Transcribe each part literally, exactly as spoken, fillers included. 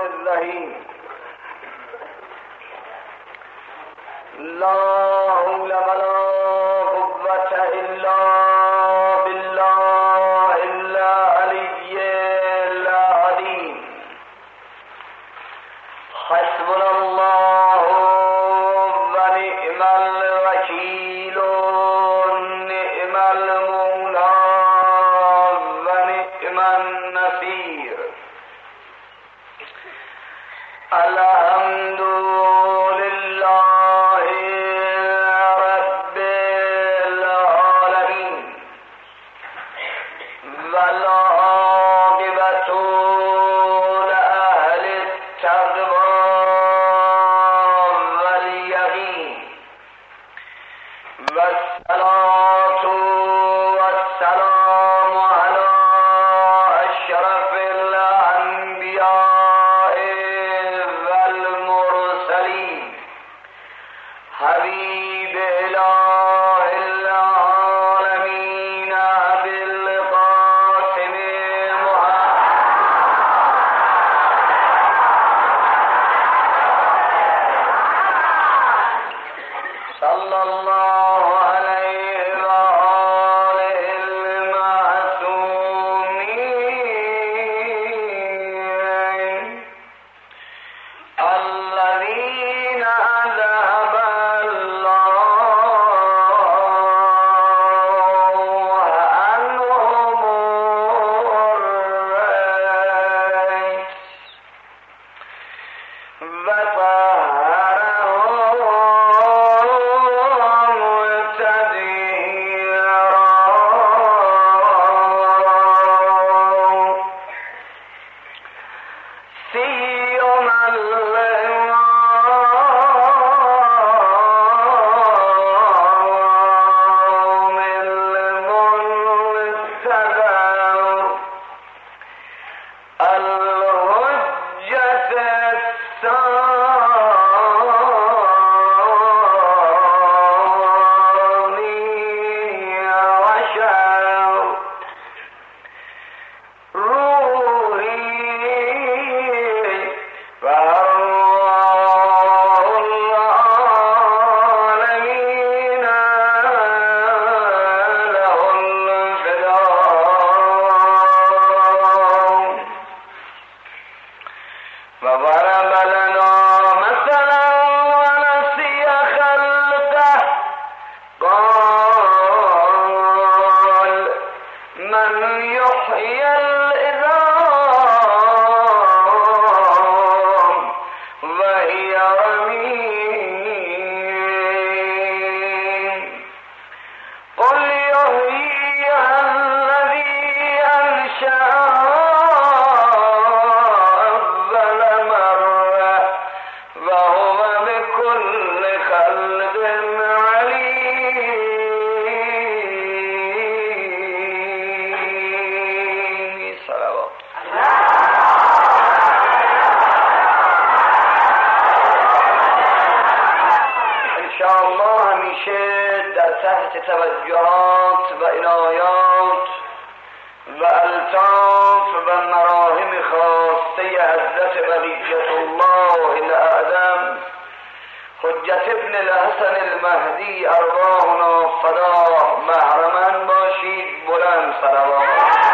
الرحیم. لا حول ولا قوة الا بالله العلی العظیم. حسبنا الله و نعم الوکیل و نعم المولا و نعم النصیر. الحمد لله رب العالمین والعاقبة لأهل التقوى واليقین والصلاة والسلام على أشرف الأنبياء والمرسلين حبيب إله العالمين أبي القاسم محمد صلى الله عليه وآله المعصومين الذين ذهب الله عنهم الرجس وطهرهم تطهيرا. سيما الإمام المنتظر الحجة الثاني عشر روحي وأرواح العالمين له الفداء. وضرب لنا مثلا ونسي خلقه قال من يحيي العظام وهي رميم. قل يحييها الذي أنشأها أول مرة وهو بكل خلق عليم. صلوات. انشاءالله همیشه در تحت توجهات و عنایات و الطاف و مراهم خاصه حضرت بقیت الله الاعظم حجت ابن الحسن المهدی ارواحنا فداه محرمن باشید. بلند صلوات.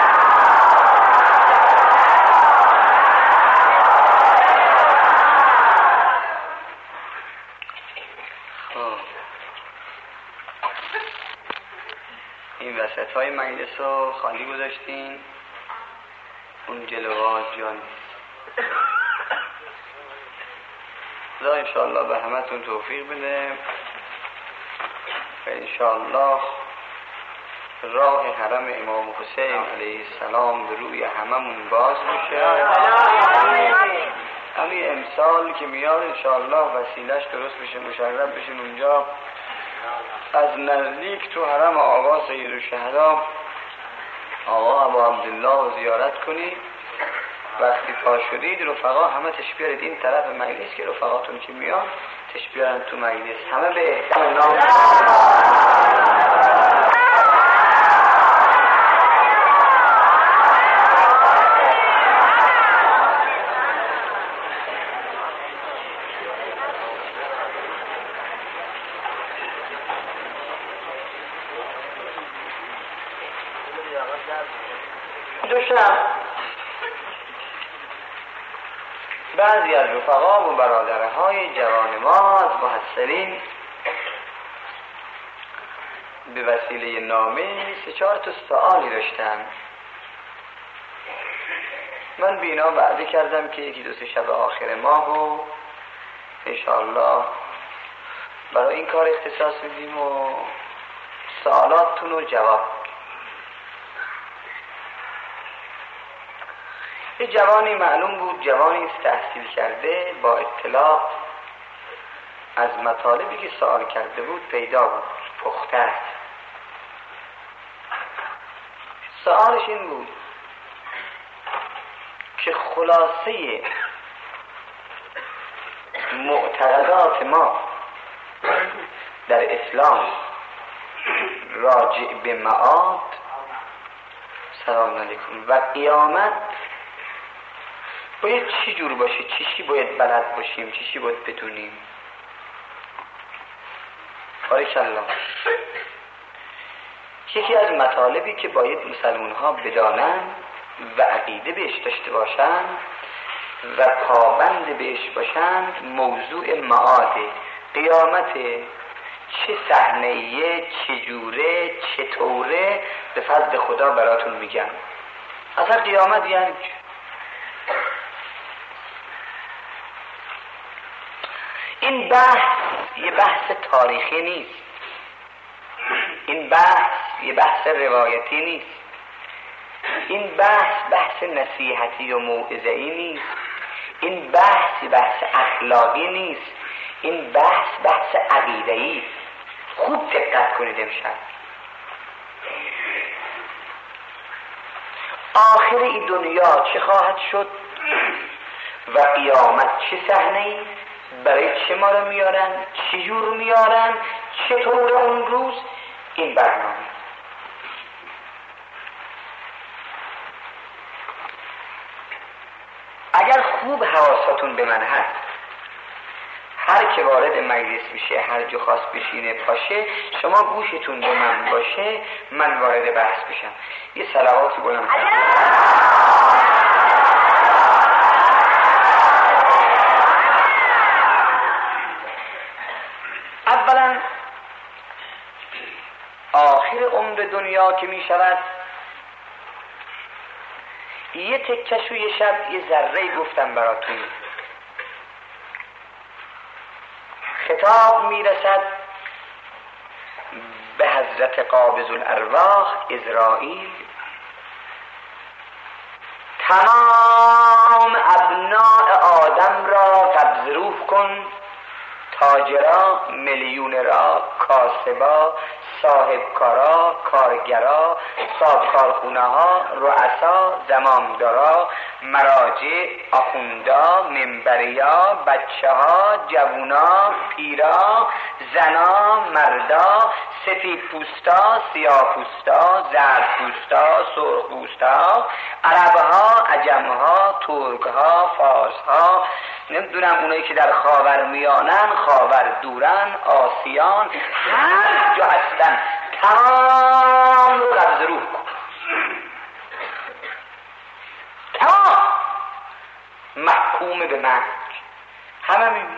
این وسط های مجلس رو خالی گذاشتین، اون جلوات جان. خدا انشاءالله به همتون توفیق بده و انشاءالله راه حرم امام حسین علیه السلام به روی هممون باز بشه. همین امسال که میاد انشاءالله وسیلش درست بشه، مشرف بشین اونجا، از نزدیک تو حرم آقا سید الشهدا آقا ابو عبدالله رو زیارت کنید. وقتی پا شدید رفقا همه تش بیارید این طرف مجلس که رفقاتون که میان تش بیارن تو مجلس، همه به احترام نام. شب بعضی از رفقا و برادرهای جوان ما از محصلین به وسیله نامه سه چهار تا سوالی داشتن. من به اینا وعده کردم که یکی دو سه شب آخر ماه و انشاءالله برای این کار اختصاص میدیم و سوالاتتون رو جواب. یه جوانی معلوم بود، جوانی تحصیل کرده، با اطلاع از مطالبی که سوال کرده بود پیدا بود، پخته است. سوالش این بود که خلاصه معتقدات ما در اسلام راجع به معاد، سلام علیکم، و قیامت باید چی جور باشه، چیشی باید بلد باشیم، چیشی باید بدونیم. بارکالله. یکی از مطالبی که باید مسلمان ها بدانن و عقیده بهش داشته باشن و پابند بهش باشند موضوع معاد، قیامت چه صحنه‌ایه، چجوره، چطوره، به فضل خدا براتون میگم. اصلا قیامت یعنی این بحث یه بحث تاریخی نیست، این بحث یه بحث روایتی نیست، این بحث بحث نصیحتی و موعظه‌ای نیست، این بحث بحث اخلاقی نیست، این بحث بحث عقیده‌ای است. خوب دقت کنید امشب. آخر این دنیا چه خواهد شد و قیامت چه صحنه‌ای، برای چه ما رو میارن، چه جور میارن، چطور اون روز، این برنامه. اگر خوب حواستون به من هست، هر که وارد مجلس میشه هر جا خواست بشینه پاشه، شما گوشتون به من باشه، من وارد بحث بشم. یه صلواتی بلند اولا آخر عمر دنیا که می شود، یه تکش و یه شب یه ذره گفتم براتون. خطاب می رسد به حضرت قابض الارواح عزرائیل: تمام ابناء آدم را قبض روح کن، تاجرا، میلیون را، کاسبا، صاحبکارا، کارگرا، صاحب کارخونه ها، رؤسا، زمامدارا، مراجع، آخوندا، منبریا، بچه ها، جوونا، پیرا، زنا، مردا، سفید پوستا، سیاه پوستا، زرد پوستا، سرخ پوستا، عربها، عجمها، ترکها، فارسها، نمیدونم اونایی که در خاور میانن، خاور دورن، آسیان، هر جا هستن، تمام رو قبض روح کن. تمام محکوم به مرگ، همه میبینی.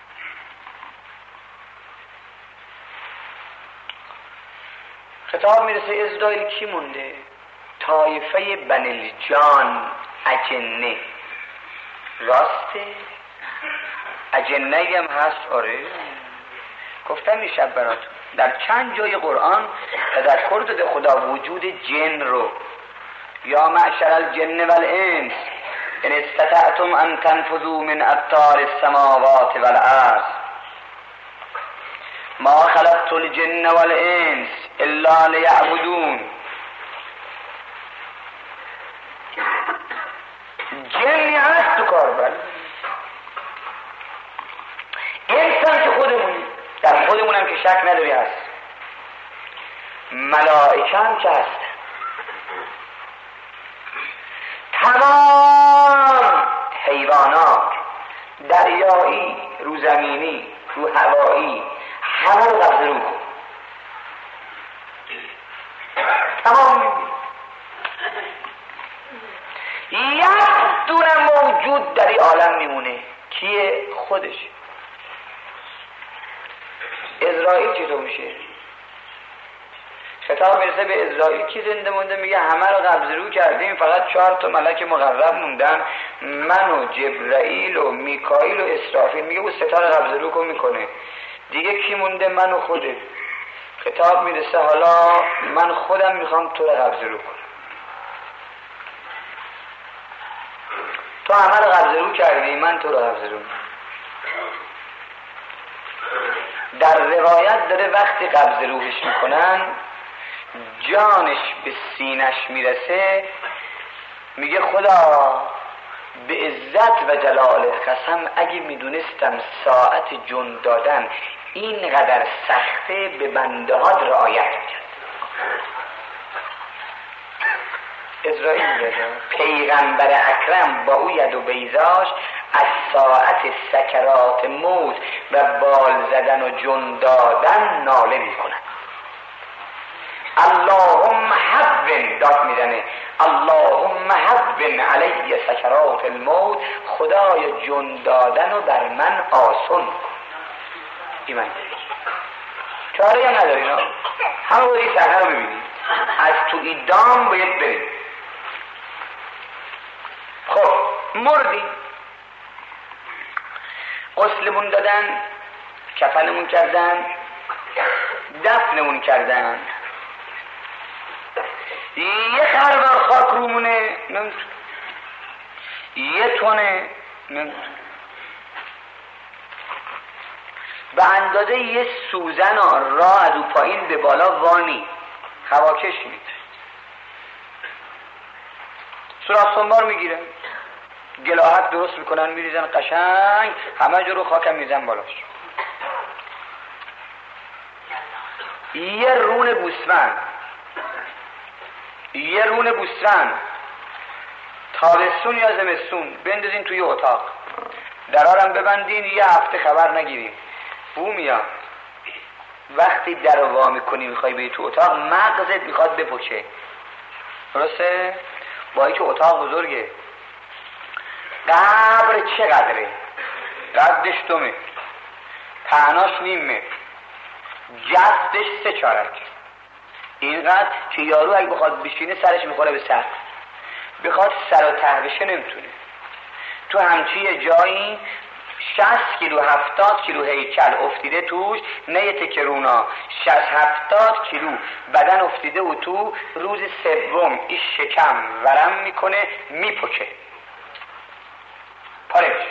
خطاب میرسه ازرائیل کی مونده؟ طایفه بنیلجان، اجنه. راسته؟ اجنه هم هست؟ آره گفتم این شب براتون در چند جای قرآن تذکر داده خدا وجود جن رو. یا معشر الجن والانس ان استطعتم ان تنفذوا من اقطار السماوات والارض ما خلقت الجن والانس الا لیعبدون. جنی هست تو کاربر، انسان که خودمونی، در خودمونم که شک نداری هست، ملائکه هم که هست، تمام حیوانات دریایی، روزمینی، رو هوایی، همه رو قبض رو کن. تمام میبینی. یک دونه موجود در این عالم میمونه، کیه؟ خودش. اسرائیل چطور میشه؟ خطاب میرسه به اسرائیل کی زنده مونده؟ میگه همه رو قبض رو کردیم، فقط چهار تا ملک مقرب موندن، من و جبرائیل و میکائیل و اسرافیل. میگه اون ستا رو قبض رو کن میکنه، دیگه کی مونده؟ من و خودت. خطاب میرسه حالا من خودم میخوام تو رو قبض رو کنم. تو همه رو قبض رو کردی، من تو رو قبض رو. در روایت داره وقتی قبض روحش میکنن جانش به سینش میرسه، میگه خدا به عزت و جلالت قسم اگه میدونستم ساعت جون دادن اینقدر سخته به بنده ها رعایت میکرد. اسرائیل میگه پیغمبر اکرم با او ید و بیزاش از ساعت سکرات موت و بال زدن و جون دادن ناله میکنن. اللهم حبن داد میزنه، اللهم حبن علی سکرات الموت، خدای جون دادن رو بر من آسان کن. ایمان چاره یا نداری؟ نه همه باید این صحنه رو ببینید، از تو این دام باید بریم. خب مردیم، غسلمون دادن، کفنمون کردن، دفنمون کردن، یه خروار خاک رومونه نمیتونه، یه تونه نمیتونه، به اندازه یه سوزن راه از او پایین به بالا وانی هواکش میده، سوراخ سنبار میگیره، گلاهک درست میکنن میریزن قشنگ همه جا رو خاکم میزن بالاش. یه رون گوسفند، یه رون گوسفند تابستون یا زمستون بندازین توی اتاق، درارم ببندین، یه هفته خبر نگیرین، بو میاد. وقتی در رو وا میکنی میخوای بری تو اتاق، مغزت میخواد بپوشه، درسته؟ با اینکه اتاق بزرگه. قبر چقدره؟ قدش دو متر، پهناش نیم متر، جستش سه چارک، اینقدر که یارو اگه بخواد بشینه سرش میخوره به سقف، بخواد سر و ته بشه نمیتونه. تو همچی یه جایی شصت کیلو هفتاد کیلو هیکل افتیده توش، نه یه تکه رونا، شصت هفتاد کیلو بدن افتیده و تو روز سوم این شکم ورم میکنه میپکه پاره بشه.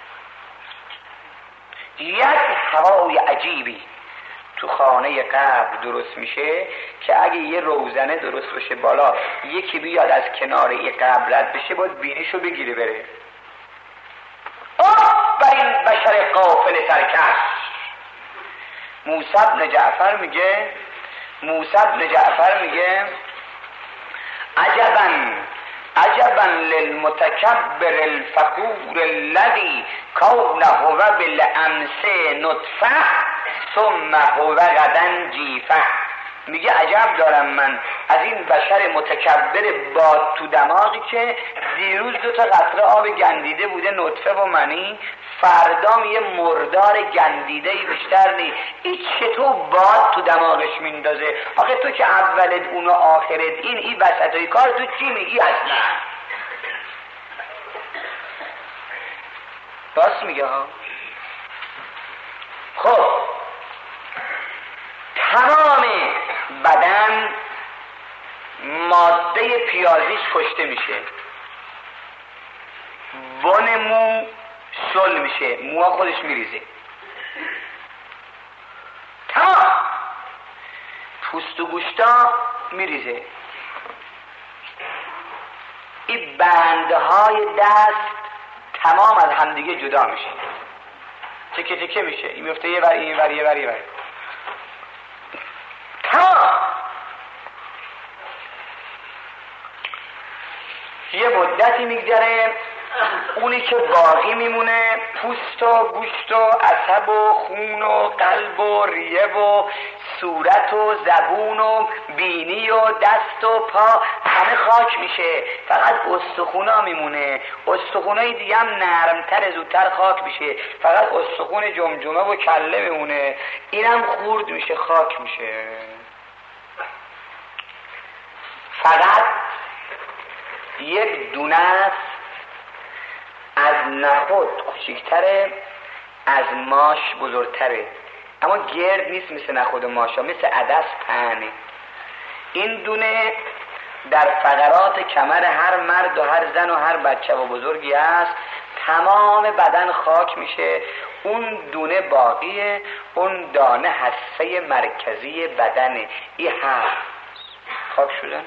یک هوای عجیبی تو خانه قبر درست میشه که اگه یه روزنه درست بشه بالا، یکی بیاد از کنار یه قبر رد بشه باید بینیشو بگیره بره. آه بر این بشر غافل سرکش. موسی بن جعفر میگه موسی بن جعفر میگه عجبا عجبا للمتکبر الفخور الذی کون هو بالامس نطفه ثم هو غدا جیفه. میگه عجب دارم من از این بشر متکبر باد تو دماغی که دیروز دو تا قطره آب گندیده بوده نطفه و منی، فردا یه مردار گندیده بیشتر نی. این چطور باد تو دماغش میندازه؟ آخه تو که اولت اون و آخرت این این وسطای کار تو چی میگی اصلا؟ راست میگه ها. خب تمام بدن ماده پیازیش کشته میشه، بن مو شل میشه، موها خودش میریزه، تمام پوست و گوشتا میریزه، این بندهای دست تمام از همدیگه جدا میشه، تکه تکه میشه، این میفته یه ور این ور یه ور یه ور، تمام. یه مدتی میگذره اونی که باقی میمونه پوست و گوشت و عصب و خون و قلب و ریه و صورت و زبون و بینی و دست و پا همه خاک میشه، فقط استخونا میمونه. استخونای دیگه هم نرمتر زودتر خاک میشه، فقط استخون جمجمه و کله میمونه، اینم خورد میشه خاک میشه. فقط یک دونه از نخود کوچکتره، از ماش بزرگتره، اما گرد نیست مثل نخود ماشا، مثل عدس پهنه. این دونه در فقرات کمر هر مرد و هر زن و هر بچه و بزرگی است، تمام بدن خاک میشه، اون دونه باقیه، اون دانه حصه مرکزی بدنه. این هست خاک شدن.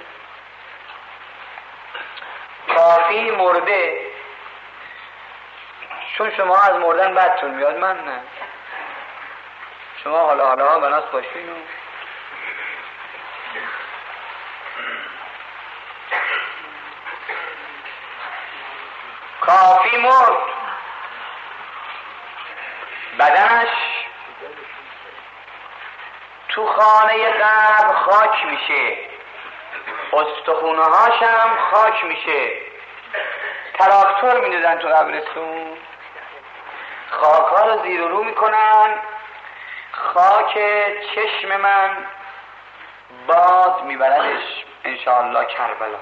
کافی مرده، چون شما از مردن بدتون میاد، من نه. شما حالا حالا بناس باشین و کافی مرد، بدنش تو خانه قبر خاک میشه، استخونه هاشم خاک میشه. تراکتور میدادن تو قبرستون، خاک ها رو زیر و رو میکنن، خاک چشم من باد میبردش انشاءالله کربلا،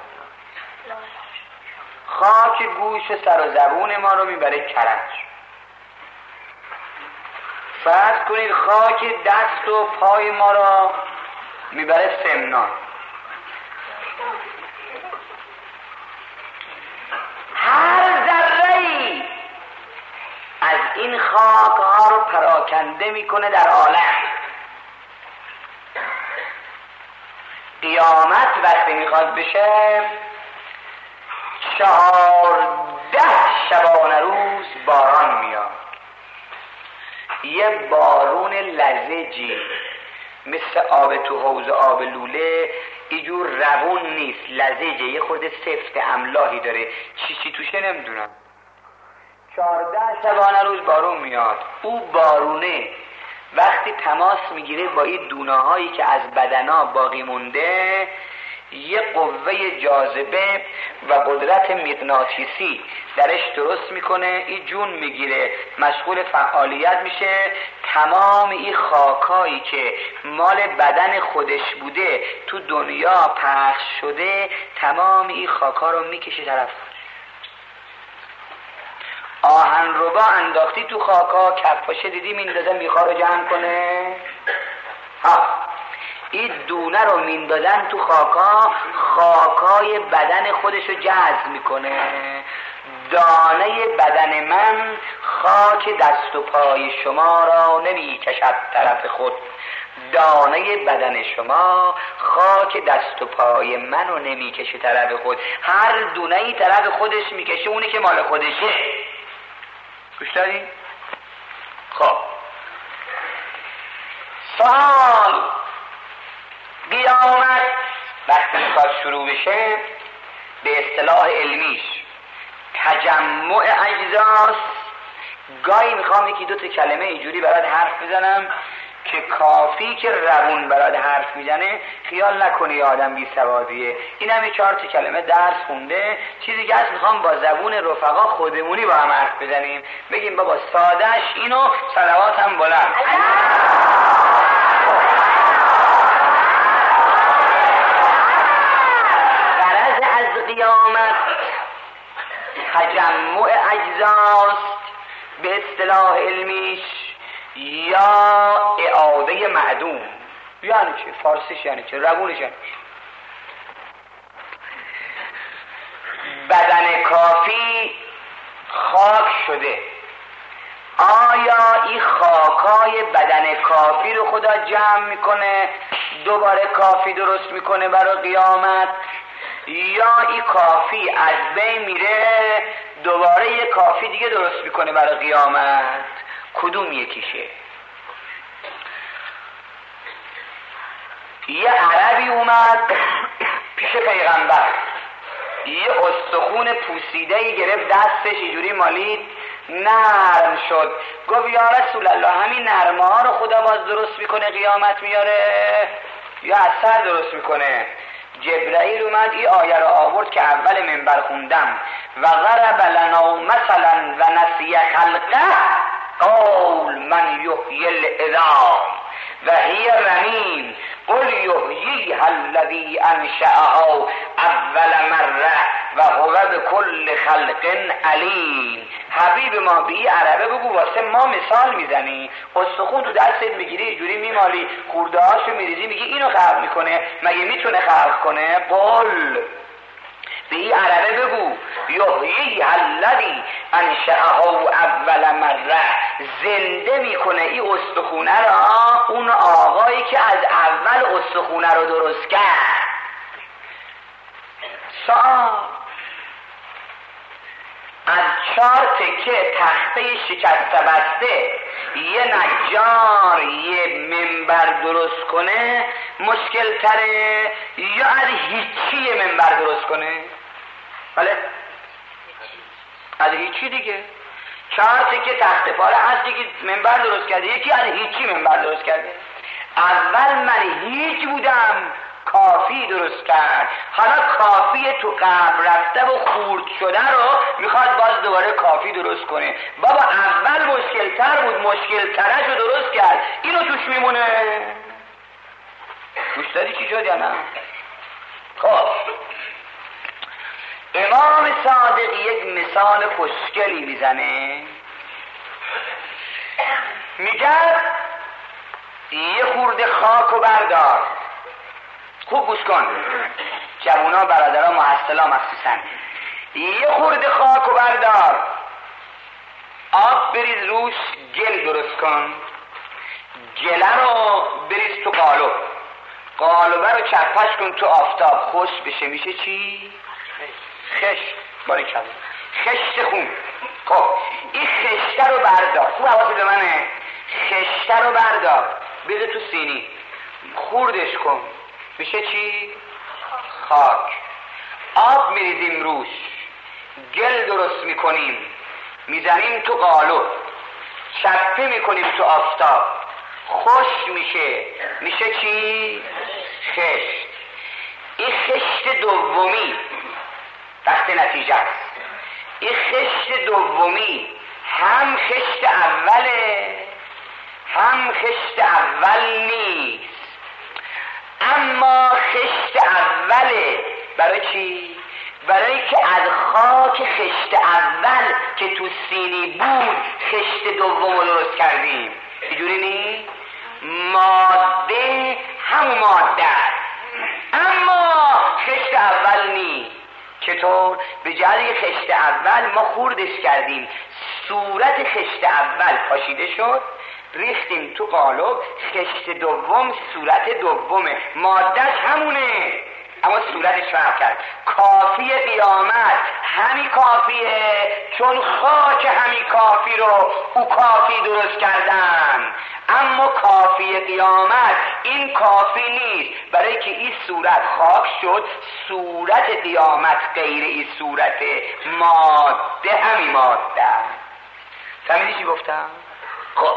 خاک گوش سر و زبون ما رو میبره کرج. فرض کنید خاک دست و پای ما رو میبره سمنان. هر ذره‌ای از این خاک ها رو پراکنده میکنه در عالم. قیامت وقتی میخواد بشه، چهارده شبانه روز باران میاد، یه بارون لزجی مثل آب تو حوض آب لوله، اینجور روون نیست، لزجه، یه خورده سفت املاحی داره، چی چی توشه نمیدونم. چهارده شبانه روز بارون میاد. او بارونه وقتی تماس میگیره با این دونه هایی که از بدنا باقی مونده، یه قوه جاذبه و قدرت مغناطیسی درش درست میکنه، این جون میگیره، مشغول فعالیت میشه، تمام این خاکایی که مال بدن خودش بوده تو دنیا پخش شده، تمام این خاکا رو میکشه طرف. آهن رو با انداختی تو خاکا، کفاشه دیدی میندازه میخواه رو جمع کنه، ها این دونه رو میندازن تو خاکا، خاکای بدن خودش رو جذب میکنه. دانه بدن من خاک دست و پای شما را نمیکشد طرف خود، دانه بدن شما خاک دست و پای منو نمیکشه طرف خود. هر دونه ای طرف خودش میکشه، اونی که مال خودشه. گوش دارین؟ خب سوال قیامت وقتی میخواد شروع بشه، به اصطلاح علمیش تجمع اجزاست. گاهی میخوام یکی دو تا کلمه اینجوری برات حرف بزنم که کافی که روون برات حرف میزنه خیال نکنی آدم بی سوادیه. این هم چهار تا کلمه درس خونده، چیزی که هست میخوام با زبون رفقا خودمونی با هم حرف بزنیم، بگیم بابا سادش اینو، صلوات هم بلند. غرض از قیامت تجمع اجزاست، به اصطلاح علمیش یا اعاده معدوم. یعنی چه؟ فارسیش یعنی چه؟ روونش یعنی چه؟ بدن کافی خاک شده، آیا این خاکای بدن کافی رو خدا جمع میکنه دوباره کافی درست میکنه برای قیامت، یا این کافی از بین میره دوباره یه کافی دیگه درست میکنه برای قیامت؟ کدوم یکیشه؟ یه عربی اومد پیش پیغمبر، یه استخون پوسیده‌ای گرفت دستش اینجوری مالید، نرم شد. گفت یا رسول الله همین نرمه ها رو خدا باز درست میکنه قیامت میاره یا اثر درست میکنه؟ جبرائیل اومد این آیه رو آورد که اول منبر خوندم و ضرب لنا مثلا و نسی خلقه قول من یحیی العظام و هی رمیم قل یحییها الذی انشأها اول مره و هو بكل خلق علیم. حبیب ما به این عربه بگو واسه ما مثال میزنی، استخون تو دستت میگیری اینجوری میمالی، خورده هاشو میریزی، میگی اینو خلق میکنه، مگه میتونه خلق کنه؟ قل به این عربه بگو یحییها الذی انشأها اول مره، زنده میکنه این استخونه را اون آقایی که از اول استخونه رو درست کرد. سوال: از چهار تکه تخته شکسته بسته یه نجار یه منبر درست کنه مشکل تره یا از هیچی یه منبر درست کنه؟ بله از هیچی دیگه. چهار تکه تخته پاره هست که منبر درست کرده، یکی از هیچی منبر درست کرده. اول من هیچ بودم، کافی درست کرد، حالا کافی تو قبر رفته و خورد شده رو میخواد باز دوباره کافی درست کنه. بابا اول مشکل تر بود، مشکل ترش رو درست کرد، اینو توش میمونه. گوش دادی چی شد یا نه؟ خب امام صادق یک مثال خوشگلی میزنه، میگه یه خورده خاک و بردار. خوب گوش کن جوونا برادرها محصلا مخصوصا، یه خورده خاک و بردار، آب بریز روش، گل درست کن، گله رو بریز تو قالب، قالبه رو چپش کن تو آفتاب خوش بشه، میشه چی؟ خشت. باریکلا خشت خون. خب این خشته رو بردار، خوب حواست به منه، خشته رو بردار بده تو سینی خوردش کن، میشه چی؟ خاک. آب میریزیم روش، گل درست میکنیم میزنیم تو قالب، چپه میکنیم تو آفتاب خوش میشه، میشه چی؟ خشت. این خشت دومی وقت نتیجه است. این خشت دومی هم خشت اوله هم خشت اول نیست، اما خشت اوله. برای چی؟ برای که از خاک خشت اول که تو سینی بود خشت دوم رو درست کردیم. اینجوری نی؟ ماده همون ماده اما خشت اول نی. چطور؟ به جای خشت اول ما خوردش کردیم، صورت خشت اول پاشیده شد، ریختیم تو قالب، خشت دوم صورت دومه، مادهش همونه اما صورتش فرق کرد. کافی قیامت همین کافیه، چون خاک همین کافی رو او کافی درست کردن. اما کافی قیامت این کافی نیست، برای که این صورت خاک شد، صورت قیامت غیر این صورت ماده همین ماده. فهمیدی چی گفتم؟ خب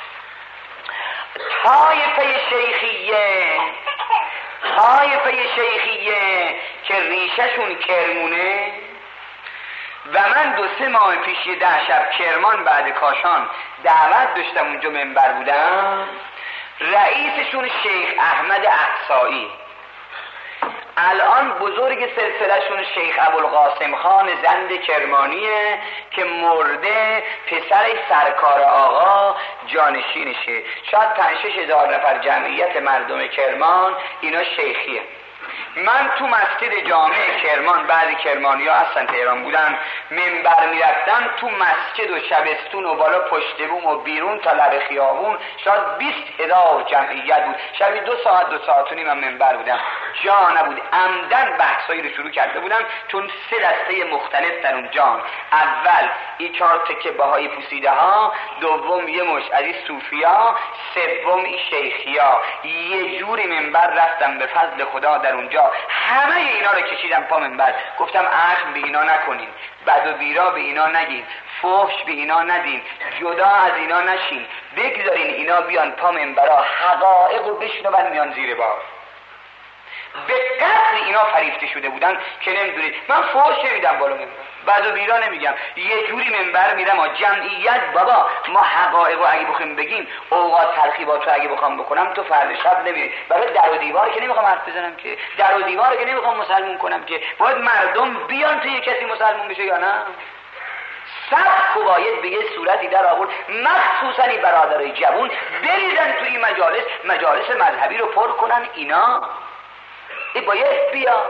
طایفه شیخیه طایفه شیخیه که ریششون کرمونه و من دو سه ماه پیش یه ده شب کرمان بعد کاشان دعوت داشتم اونجا منبر بودم، رئیسشون شیخ احمد احصایی، الان بزرگ سلسلهشون شیخ ابوالقاسم خان زند کرمانیه که مرده، پسر سرکار آقا جانشینشه. شاید پنج شش هزار نفر جمعیت مردم کرمان اینا شیخیه. من تو مسجد جامع کرمان، بعد کرمانی ها هستن تهران بودن، منبر میرفتن تو مسجد و شبستون و بالا پشت بوم و بیرون تا لب خیابون، شاید بیست هزار جمعیت بود. شبی دو ساعت دو ساعت و نیم من منبر بودم، جا نبود. عمدن بحثایی رو شروع کرده بودم چون سه دسته مختلف در اون جان. اول این چهار تکه بهایی پوسیده ها، دوم یه مش از این صوفیا، سوم این شیخیا. یه جوری منبر رفتم به فضل خدا در اونجا بیرا، همه اینا رو کشیدم پا منبر، گفتم اخم به اینا نکنین، بد و بیرا به اینا نگین، فحش به اینا ندین، جدا از اینا نشین، بگذارین اینا بیان پا منبرا، حقایق رو بشنون میان زیر بار. به قدر اینا فریفته شده بودن که نمیدونید. من فحش نمیدم بالا منبر، بد و بیرا نمیگم، یه جوری منبر میرم و جمعیت بابا ما حقایق رو اگه بخوام بگیم، اوقات ترخیبات رو اگه بخوام بکنم تو فرد شب نمیری، برای در و دیوار که نمیخوام حرف بزنم که، در و دیوار که نمیخوام مسلمون کنم که، باید مردم بیان تو یه کسی مسلمون بشه یا نه. سبک و باید به یه صورتی در آورد، مخصوصا این برادرای جوون بریزن تو این مجالس، مجالس مذهبی رو پر کنن. اینا این باید بیا.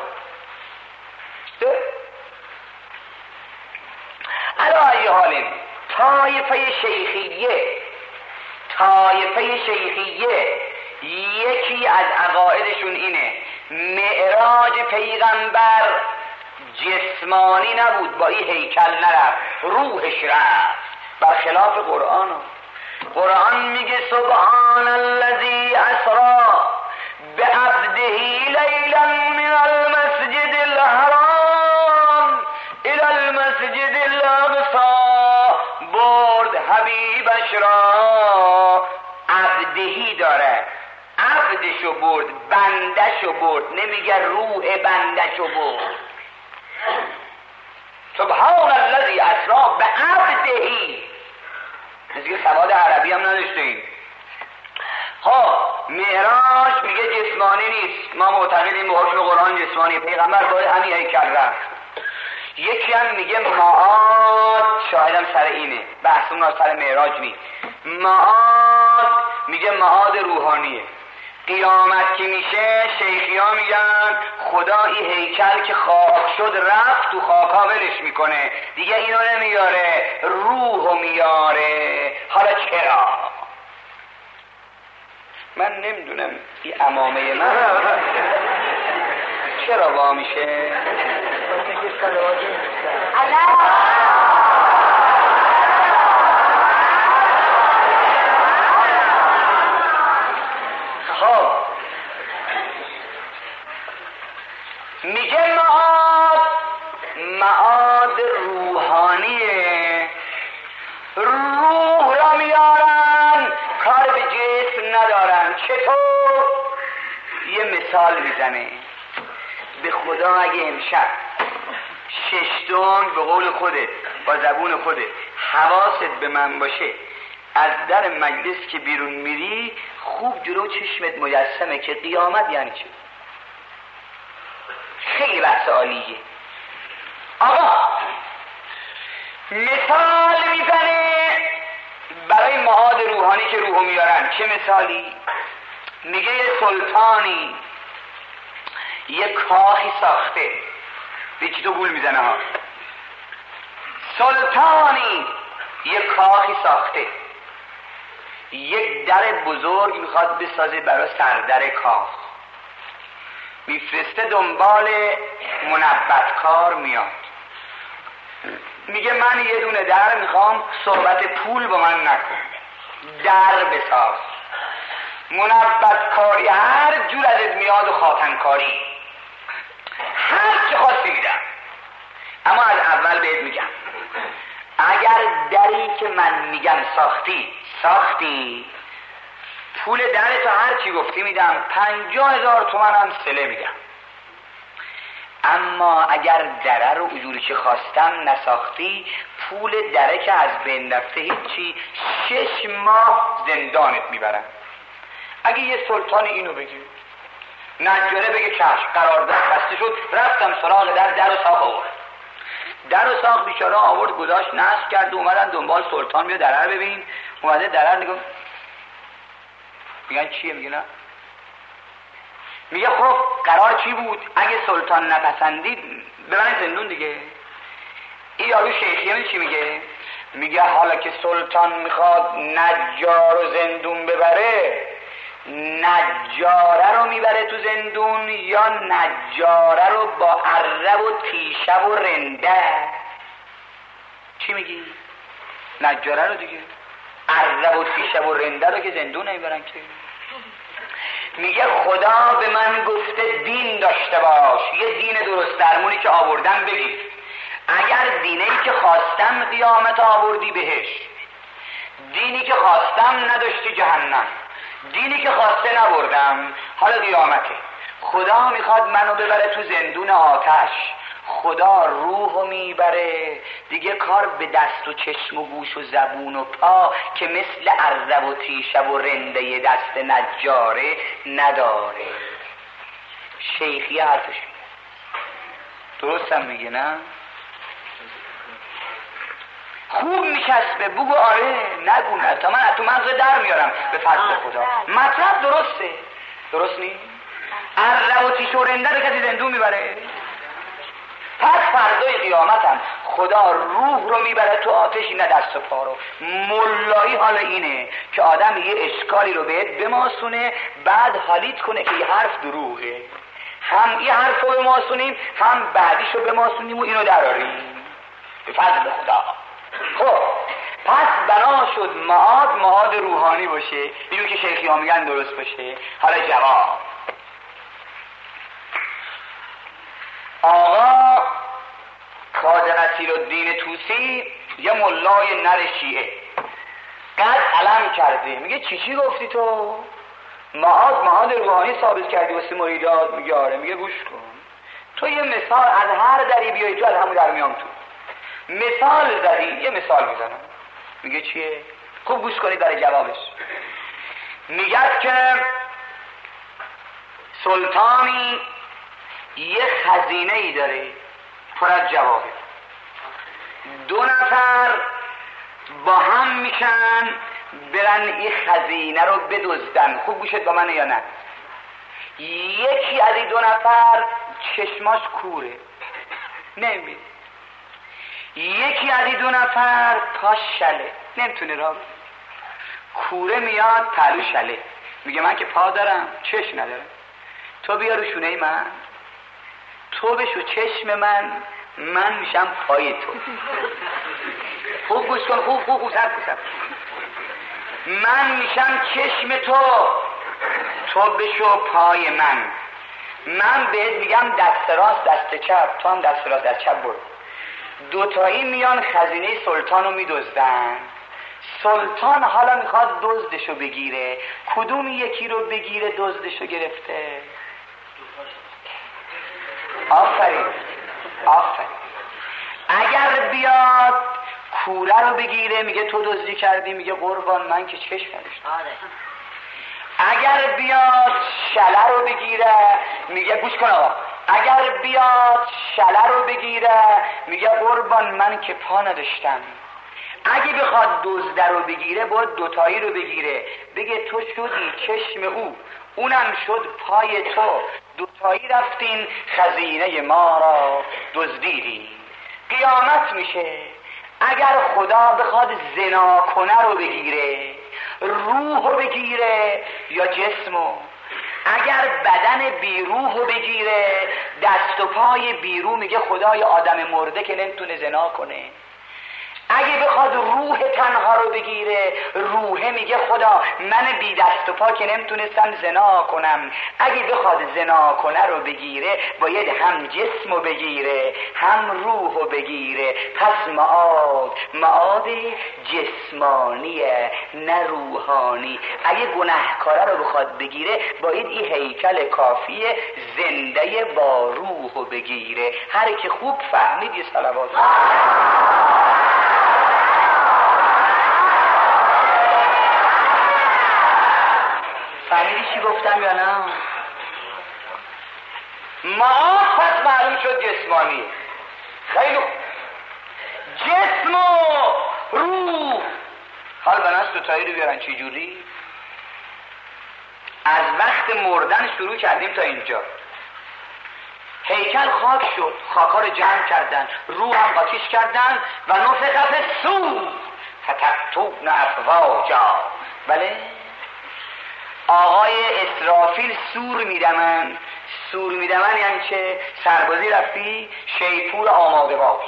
علی ای حال طایفه شیخیه، طایفه شیخیه یکی از عقایدشون اینه معراج پیغمبر جسمانی نبود، با این هیکل نرفت، روحش رفت، برخلاف قرآن. قرآن میگه سبحان الذی اسری بعبده لیلا من المسجد الحرام الى المسجد الاقصی، برد حبیبش را. عبدهی داره، عبدشو برد، بندشو برد، نمیگه روح بندشو برد. سبحان الذی اسری بعبدهی، مثل سواد عربی هم نداشته این. ها معراج میگه جسمانی نیست، ما معتقدیم به حکم قرآن جسمانی، پیغمبر باید همین هیکل رفت. یکی هم میگه معاد، شاهدم سر اینه، بحثمون از سر معراج نیست. معاد میگه معاد روحانیه. قیامت که میشه شیخی ها میگن خدا این هیکل که خاک شد رفت تو خاکا ولش میکنه دیگه، اینو نمیاره، روحو میاره. حالا چرا؟ من نمیدونم این امامه من چرا وا میشه. خب میگه معاد، معاد روحانیه، روح را میارن، کار به جسم ندارن. چطور؟ یه مثال میزنه. به خدا اگه امشب ششتون به قول خودت با زبون خودت حواست به من باشه، از در مجلس که بیرون میری خوب جلو چشمت مجسمه که قیامت یعنی چه. خیلی بحث عالیه. آقا مثال میزنه برای معاد روحانی که روحو میارن. چه مثالی؟ میگه یه سلطانی یه کاخی ساخته، یکی تو گول میزنه ها. سلطانی یه کاخی ساخته، یک در بزرگ میخواد بسازه برای سردر کاخ، میفرسته دنبال منبتکار میاد، میگه من یه دونه در میخوام، صحبت پول با من نکن، در بساز. منبتکاری هر جور ازت میاد و خاتمکاری هر چه خواستی میدم، اما از اول بهت میگم اگر دری که من میگم ساختی ساختی، پول درتو هر چی گفتی میدم، پنجاه هزار تومن هم سله میدم. اما اگر دره رو اجوری که خواستم نساختی، پول دره که از بین رفته هیچی، شش ماه زندانت میبرن. اگه یه سلطان اینو بگی، نجاره بگه چشم، قرارداد بسته شد، رفتم سراغ در، در و ساخت آورد، در و ساخت بیچاره آورد گذاشت نصب کرد و اومدن دنبال سلطان، بیا درر ببین. اومده درر نگم، میگن چیه؟ میگه نه. میگه خب قرار چی بود؟ اگه سلطان نپسندید ببرن زندون دیگه. این یارو شیخیه چی میگه؟ میگه حالا که سلطان میخواد نجار و زندون ببره، نجاره رو میبره تو زندون یا نجاره رو با اره و تیشه و رنده؟ چی میگی؟ نجاره رو دیگه، اره و تیشه و رنده رو که زندون نمیبرن که. میگه خدا به من گفته دین داشته باش، یه دین درست درمونی که آوردم بگیر. اگر دینی که خواستم قیامت آوردی بهش، دینی که خواستم نداشتی جهنم، دینی که خواسته نبردم حالا قیامته. خدا میخواد منو ببره تو زندون آتش، خدا روحو میبره دیگه، کار به دست و چشم و گوش و زبون و پا که مثل ارزب و تیشه و رنده دست نجاره نداره. شیخی حرفش درستم میگه نه؟ خوب میشسبه بگو آره نگو نه، تا من تو مغز در میارم به فضل خدا. مطلب درسته، درست نیست؟ ارزب و تیشه و رنده رو کسی زندون میبره؟ پس فردای قیامتم خدا روح رو میبره تو آتشی نه دست و پا رو. ملایی حال اینه که آدم یه اشکالی رو بهت بماسونه، بعد حالیت کنه که یه حرف دروغه، هم یه حرف رو بماسونیم هم بعدیش رو بماسونیم و اینو دراریم به فضل خدا. خب پس بنا شد معاد معاد روحانی باشه، اینو که شیخی ها میگن درست باشه. حالا جواب، آقا کاظم نصیرالدین طوسی یه ملای نر شیعه قد علم کرده، میگه چی چی گفتی تو؟ معاد معاد روحانی ثابت کردی واسه مریدات؟ میگه آره. میگه گوش کن، تو یه مثال از هر دری بیایی تو از همون در میام تو. مثال زدی، یه مثال میزنم. میگه چیه؟ خوب گوش کنید برای جوابش. میگه که سلطانی یه خزینه ای داره پر از جواهر، دو نفر با هم میشن برن این خزینه رو بدزدن. خوب گوشت با منه یا نه؟ یکی از این دو نفر چشماش کوره نمیبینه، یکی از این دو نفر پاش شله نمیتونه را. کوره میاد پلو شله، میگه من که پا دارم چشم ندارم، تو بیا رو شونه من، تو بشو چشم من، من میشم پای تو. خوب گوش کن، خوب خوب خوب سر کن. من میشم چشم تو، تو بشو پای من. من بهت میگم دست راست دست چپ، تو هم دست راست دست چپ برو. دوتایی میان خزینه سلطان رو میدزدن. سلطان حالا میخواد دزدشو بگیره، کدوم یکی رو بگیره دزدشو گرفته؟ آفرین آفرین. اگر بیاد کوره رو بگیره میگه تو دزدی کردی، میگه قربان من که چشم نداشتم. اگر بیاد شله رو بگیره میگه گوش کن آقا، اگر بیاد شله رو بگیره میگه قربان من که پا نداشتم. اگه بخواد دزد رو بگیره باید دوتایی رو بگیره، بگه تو شدی چشم او، اونم شد پای تو، دوتایی رفتین خزینه ما را دزدیدین. قیامت میشه اگر خدا بخواد زنا کنه رو بگیره، روح رو بگیره یا جسمو، اگر بدن بیروح رو بگیره دست و پای بیروح، میگه خدای آدم مرده که نمیتونه زنا کنه. اگه بخواد روح تنها رو بگیره، روحه میگه خدا من بی دست و پا که نمیتونستم زنا کنم. اگه بخواد زنا کنه رو بگیره باید هم جسم رو بگیره هم روح رو بگیره. پس معاد معاد جسمانیه نه روحانی. اگه گناهکاره رو بخواد بگیره باید این هیکل کافیه زنده با روح رو بگیره. هر که خوب فهمید یه صلوات. فهمیدی چی گفتم یا نه؟ معاد پس معلوم شد جسمانی. خیلی جسم و روح. حال بناست دوتایی رو بیارن چی جوری؟ از وقت مردن شروع کردیم تا اینجا. هیکل خاک شد، خاکا رو جمع کردن، روح هم آتیش کردن و نفخ فی الصور فتأتون افواجا. بله آقای اسرافیل سور میدمن. سور میدمن یعنی چه؟ سربازی رفتی شیپور آماده باش.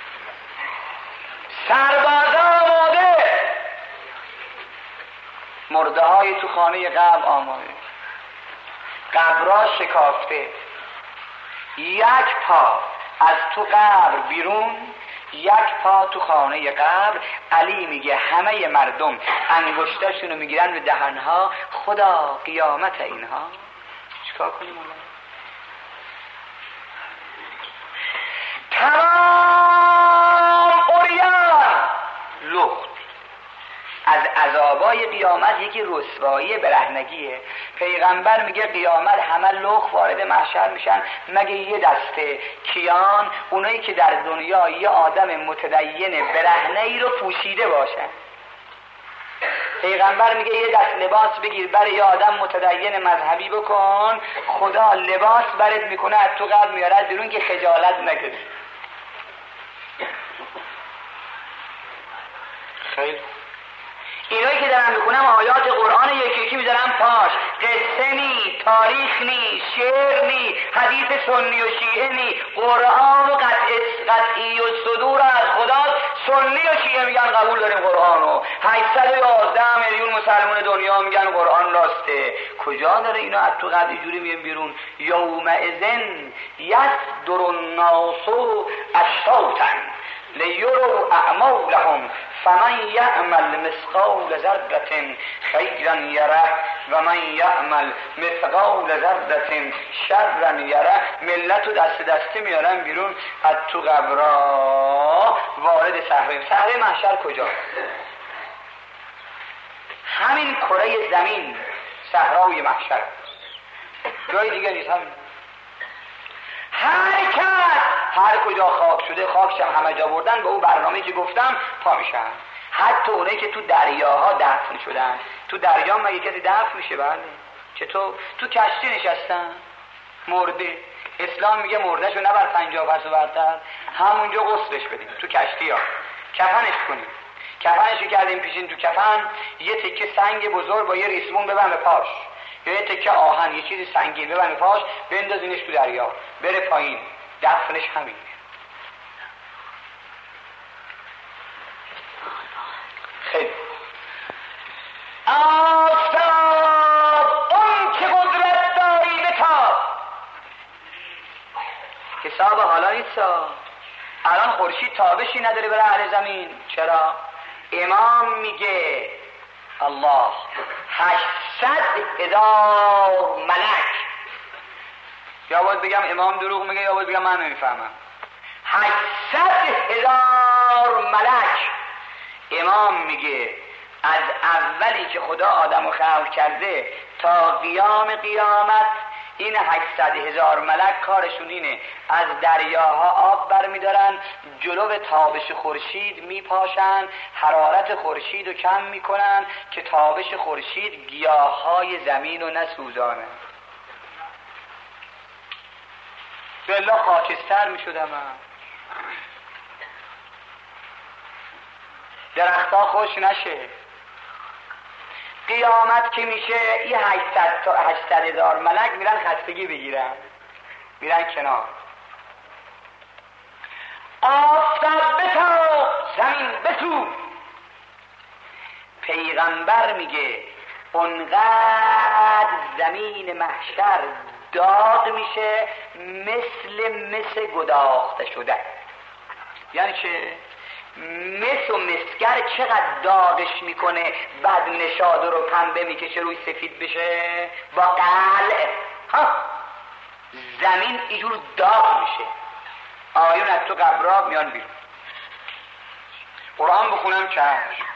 سربازا آماده. مرده های تو خانه قبر آماده، قبرها شکافته، یک پا از تو قبر بیرون، یک پا تو خانه قبر. علی میگه همه مردم انگشتاشونو میگیرن به دهنها، خدا قیامت اینها. چیکار کنیم الله؟ تمام اوریان لخت. از عذابای قیامت یکی رسوایی برهنگیه. پیغمبر میگه قیامت همه لخت وارد محشر میشن مگه یه دسته. کیان؟ اونایی که در دنیا یه آدم متدین برهنه ای رو پوشیده باشن. پیغمبر میگه یه دست لباس بگیر برای یه آدم متدین مذهبی بکن، خدا لباس برات میکنه از تو قبر میارد بیرون که خجالت نکشی. خیلی اینایی که دارن میکنم آیات قرآن یکی یکی میذارم پاش. قصه نی، تاریخ نی، شعر نی، حدیث سنی و شیعه نی، قرآن و قطعی و صدور از خدا. سنی و شیعه میگن قبول داریم قرآنو، هشتصد و یازده میلیون مسلمان دنیا میگن قرآن راسته. کجا داره اینا از تو قبل جوری میگن بیرون؟ یومئذن یصدر الناس اشتاتا لیروا اعمالهم فمن یعمل مثقال ذره خیرا یره و من یعمل مثقال ذره شرا یره. ملت رو دست دسته میارن بیرون از تو قبرها وارد صحرا. صحرا محشر کجا؟ همین کره زمین صحرای محشر، جای دیگه نیست. همین هر کس هر کجا خاک شده خاکش هم همه جا بردن به اون برنامه‌ای که گفتم پا میشن. حتی اونایی که تو دریاها دفن شدن. تو دریا مگه کسی دفن میشه؟ بله. چطور؟ تو کشتی نشستن مرده. اسلام میگه مردهشو نبر پنجاه پس و برتر، همونجا غسلش بدیم تو کشتی ها، کفنش کنیم. کفنشو کردیم پیشین تو کفن یه تکه سنگ بزرگ با یه ریسمون ببن به پاش، یا یه تکه آهن، یه چیزی سنگین ببن به پاش، بندازینش تو دریا بره پایین. دفنش همین. خیلی آفتاب اون که قدرت داری بتاب. حساب حالا نیست. الان خورشید تابشی نداره برای اهل زمین. چرا؟ امام میگه الله هشتصد هزار ملک. یا باید بگم امام دروغ میگه یا باید بگم من نمیفهمم. هشتصد هزار ملک. امام میگه از اولی که خدا آدمو خلق کرده تا قیام قیامت این هشتصد هزار ملک کارشون اینه از دریاها آب برمیدارن، جلو تابش خورشید میپاشن، حرارت خورشید رو کم میکنن که تابش خورشید گیاهای زمین رو نسوزانه. بالله خاکستر میشدم، درختها خوش نشه. قیامت که میشه یه هشتصد تا هشتصد هزار ملک میرن خستگی بگیرن، میرن کنار. آفتاب بتاب، زمین بسوز. پیغمبر میگه اونقدر زمین محشر داغ میشه مثل مس گداخته شده. یعنی چه؟ مس و مسگر چقدر داغش میکنه بعد نشاده رو پنبه میکشه روی سفید بشه با قلع. ها زمین اینجور داغ میشه. آیون از تو قبرها میان بیرون. قرآن بخونم چشم.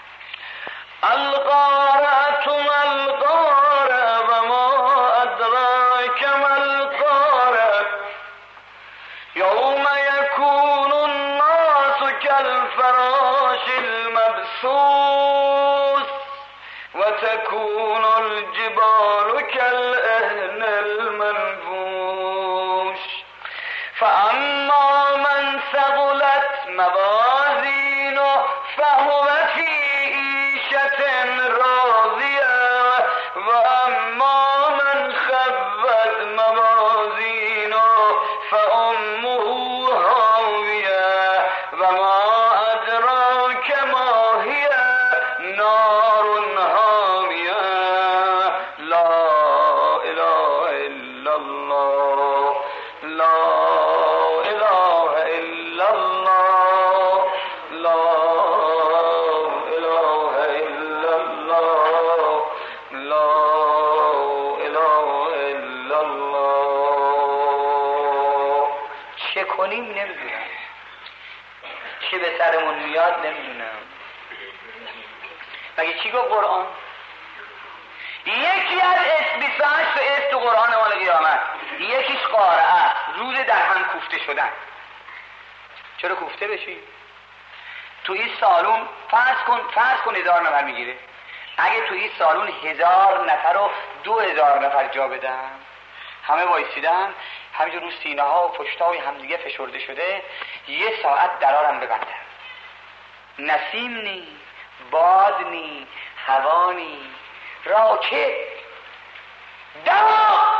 القارعة ما القارعة وما أدراك ما القارعة يوم يكون الناس كالفراش المبثوث وتكون الجبال كالعهن المنفوش فأما من ثقلت موازينه فهو في عيشة راضية وأما من خفت موازينه فأمه هاوية وما أدراك ما هي نار هامية سرمون میاد نمیدونم. مگه چی گفت قرآن؟ یکی از اس بیست و هشت تا اس تو قرآن مال قیامت، یکیش قارعه، روز در هم کوفته شدن. چرا کوفته بشی؟ تو این سالون فرض کن فرض کن هزار نفر میگیره، اگه تو این سالون هزار نفر و دو هزار نفر جا بدن، همه وایسیدن همینجور رو سینه ها و پشت های همدیگه فشرده شده، یه ساعت درارم ببندن، نسیم نی، باد نی، هوا نی، راکت دما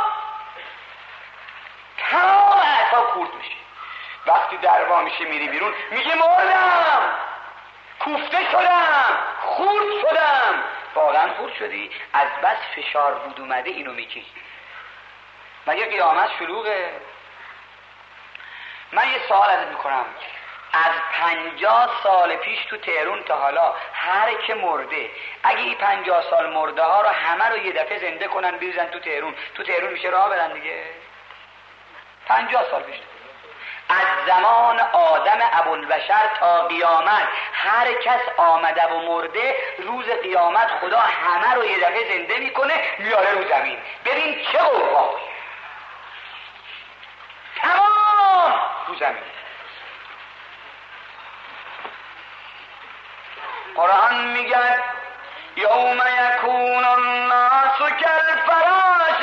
تمام اعصاب خورد میشه. وقتی دروا میشه میری بیرون میگه مردم، کوفته شدم، خورد شدم. واقعا خورد شدی؟ از بس فشار بود اومده اینو میگی. مگه قیامت شلوغه؟ من یه سوال ازت میکنم، از پنجاه سال پیش تو تهرون تا حالا هر که مرده، اگه این پنجاه سال مرده ها رو همه رو یه دفعه زنده کنن بریزن تو تهرون، تو تهرون میشه راه برن دیگه؟ پنجاه سال پیش از زمان آدم ابوالبشر تا قیامت هر کس آمده و مرده، روز قیامت خدا همه رو یه دفعه زنده میکنه میاره رو زمین. ببین چه قوقایی، تمام رو زمین. قرآن میگه یوم یکون الناس کالفراش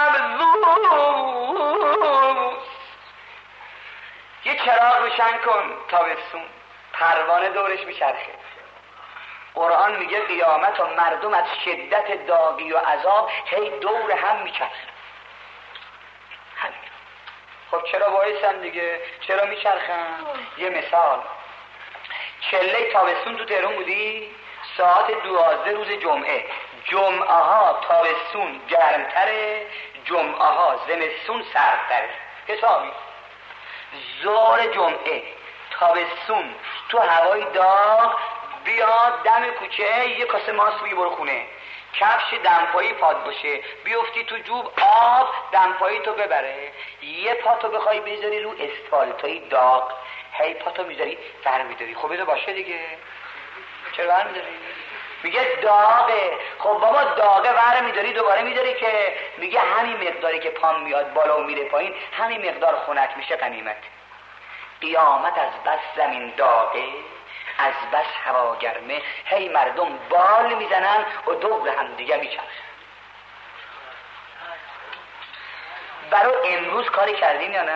المبثوث. یه چراغ روشن کن تابستون، پروانه دورش میچرخه. قرآن میگه قیامت و مردم از شدت داغی و عذاب هی دور هم میچرخن. همین. خب چرا وایسن دیگه؟ چرا میچرخن؟ یه مثال، چله تابستون تو تهران بودی؟ ساعت دوازده روز جمعه، جمعه ها تابستون گرمتره، جمعه ها زمستون سردتره. حسابی ظهر جمعه تابستون تو هوای داغ، بیاد دم کوچه یه کاسه ماست بگی برو خونه، کفش دمپایی پاد باشه، بیفتی تو جوب آب دمپایی تو ببره، یه پاتو بخوای بذاری رو اسفالتای داغ، هی پاتو میذاری ور میداری. خب بذار باشه دیگه، چرا ور میداری؟ میگه داغه. خب بابا داغه ور میداری دوباره میداری که میگه همین مقداری که پام میاد بالا و میره پایین همین مقدار خنک میشه غنیمت. قیامت از بس زمین داغه، از بس هوا گرمه، هی مردم بال میزنن و دور هم دیگه میچرخن. برای امروز کاری کردین یا نه؟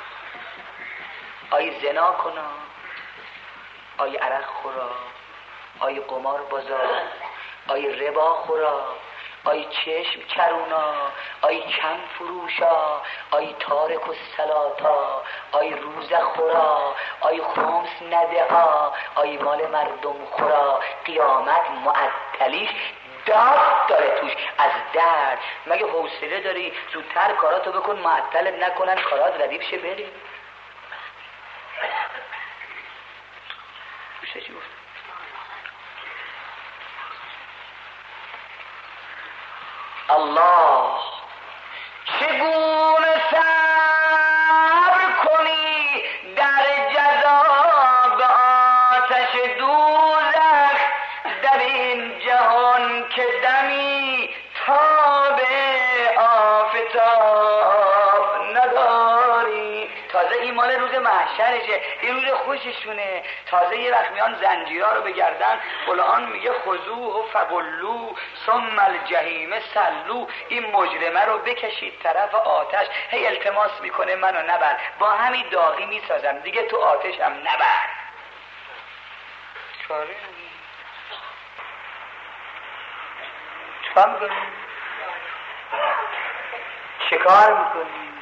آی زنا کنا، آی عرق خورا، آی قمار بازار، آی ربا خورا، آی چشم چرونا، آی کم فروشا، آی تارک الصلاتا، آی روز خورا، آی خمس نده ها، آی مال مردم خورا. قیامت معطلیش داد داره توش از درد. مگه حوصله داری زودتر کاراتو بکن، معطلت نکنن، کارات ردیف شه بری. چی گفت؟ الله چگونه صبر کنی در جذاب آتش دوزخ، در این جهان که دمی تاب آفتاب نداری. تازه این مال روز محشرشه، این روز خوششونه. تازه یه وقت میان زنجیرها رو بگردن، قرآن میگه خذوه و فغلو ثم الجحیم صلو. این مجرمه رو بکشید طرف آتش. هی التماس میکنه منو نبر، با همین داغی میسازم دیگه، تو آتشم نبر. چاره چکار میکنی؟ چکار میکنی؟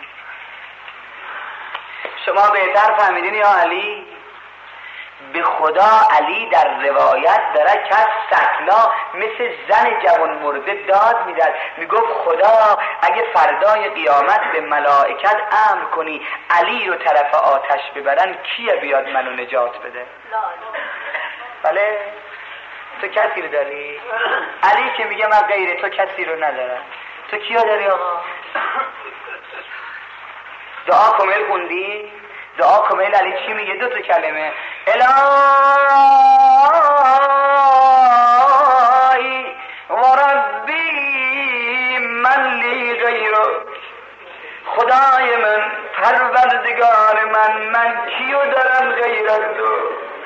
شما بهتر فهمیدین یا علی؟ به خدا علی در روایت داره که سکلا مثل زن جوان مرده داد میداد، میگفت خدا اگه فردای قیامت به ملائکت امر کنی علی رو طرف آتش ببرن، کیه بیاد منو نجات بده؟ بله تو کسی رو داری؟ علی که میگه من غیر تو کسی رو ندارم. تو کیو داری آقا؟ دعا کمیل خوندی؟ دعا کمیل علی چی میگه؟ دو تا کلمه، الهی و ربی من لی غیرک، خدای من، پروردگار من، من کیو دارم غیر از تو؟